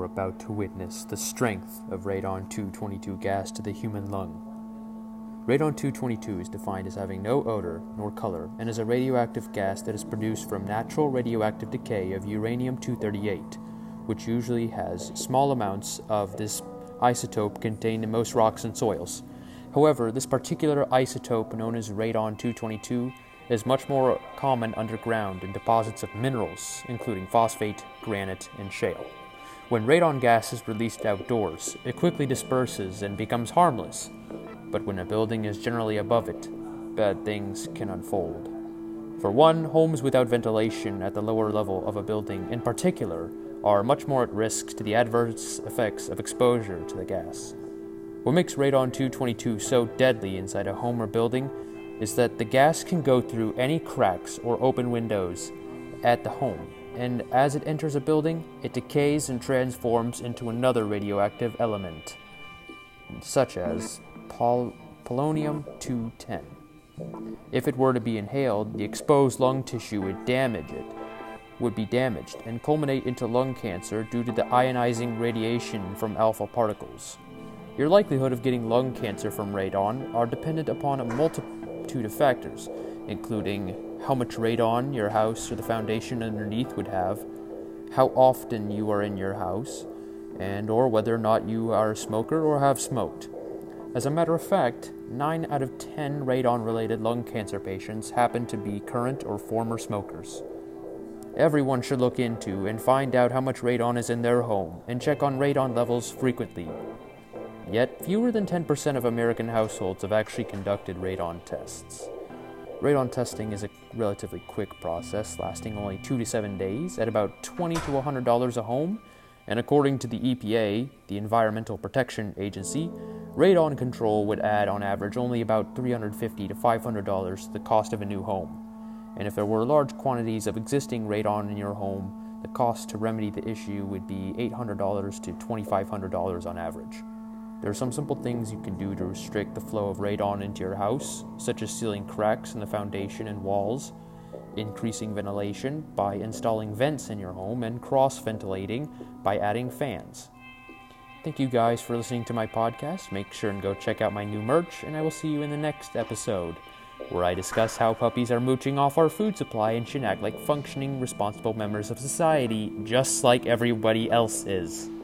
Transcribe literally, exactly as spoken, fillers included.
you're about to witness the strength of radon two twenty-two gas to the human lung. Radon two twenty-two is defined as having no odor nor color and is a radioactive gas that is produced from natural radioactive decay of uranium two thirty-eight, which usually has small amounts of this isotope contained in most rocks and soils. However, this particular isotope, known as radon two twenty-two, is much more common underground in deposits of minerals, including phosphate, granite, and shale. When radon gas is released outdoors, it quickly disperses and becomes harmless. But when a building is generally above it, bad things can unfold. For one, homes without ventilation at the lower level of a building in particular are much more at risk to the adverse effects of exposure to the gas. What makes radon two twenty-two so deadly inside a home or building is that the gas can go through any cracks or open windows at the home, and as it enters a building, it decays and transforms into another radioactive element, such as pol- polonium two ten. If it were to be inhaled, the exposed lung tissue would damage it, would be damaged and culminate into lung cancer due to the ionizing radiation from alpha particles. Your likelihood of getting lung cancer from radon are dependent upon a multitude of factors, including how much radon your house or the foundation underneath would have, how often you are in your house, and or whether or not you are a smoker or have smoked. As a matter of fact, nine out of ten radon-related lung cancer patients happen to be current or former smokers. Everyone should look into and find out how much radon is in their home and check on radon levels frequently. Yet, fewer than ten percent of American households have actually conducted radon tests. Radon testing is a relatively quick process, lasting only two to seven days at about twenty to one hundred dollars a home, and according to the E P A, the Environmental Protection Agency, radon control would add on average only about three hundred fifty to five hundred dollars to the cost of a new home. And if there were large quantities of existing radon in your home, the cost to remedy the issue would be eight hundred dollars to twenty-five hundred dollars on average. There are some simple things you can do to restrict the flow of radon into your house, such as sealing cracks in the foundation and walls, increasing ventilation by installing vents in your home, and cross-ventilating by adding fans. Thank you guys for listening to my podcast. Make sure and go check out my new merch, and I will see you in the next episode, where I discuss how puppies are mooching off our food supply and should act like functioning, responsible members of society, just like everybody else is.